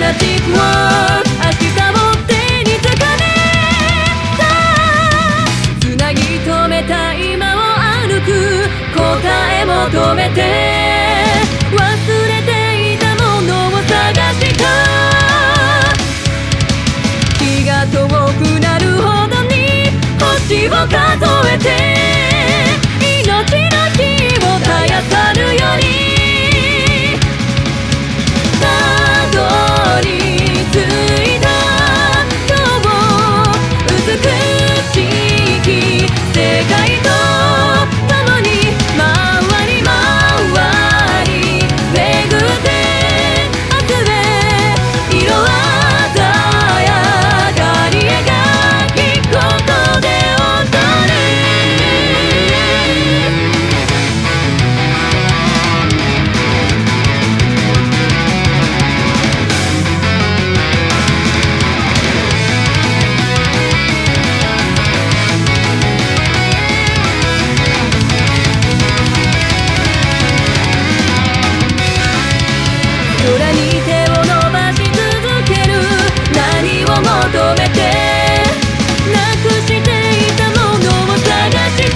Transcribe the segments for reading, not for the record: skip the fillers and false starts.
ナティックワールド、明日を手につかめさあ、つなぎ止めた今を歩く答え求めて、忘れていたものを探した。気が遠くなるほどに星を数えて、命の火を絶やさぬようにたどり着いた。今日美しき世界と共に回り回り巡って集め、色鮮やかに描きここで踊る。空に手を伸ばし続ける、何を求めてなくしていたものを探した。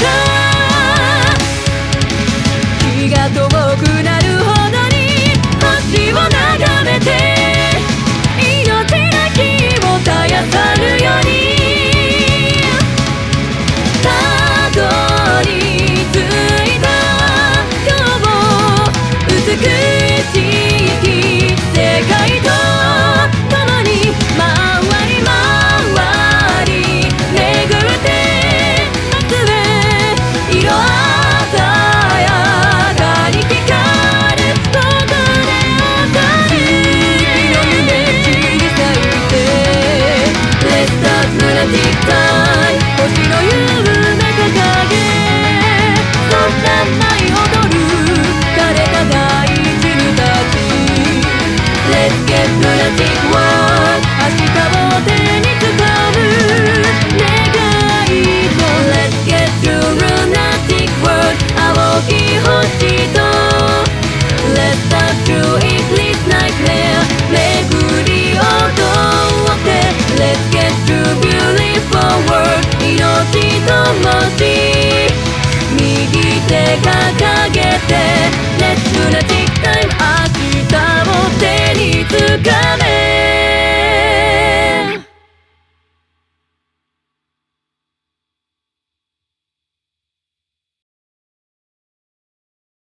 気が遠くなるほどに星を眺めて、命の火を絶やさぬようにたどり着いた。今日も美しい世界と共に回り回り巡って集め、色鮮やかに光るここで踊る。月の夢散り咲いて Let's start lunatic time、 星の夢掲げ、そんな舞い踊る枯れた大地に立ち、Let's get lunatic world、 明日を手につかむ願いと Let's get to lunatic world、 青き星と Let's start to eclipse night flare、 巡り踊って Let's get to beautiful world、 命ともし右手掲げて Let's lunatic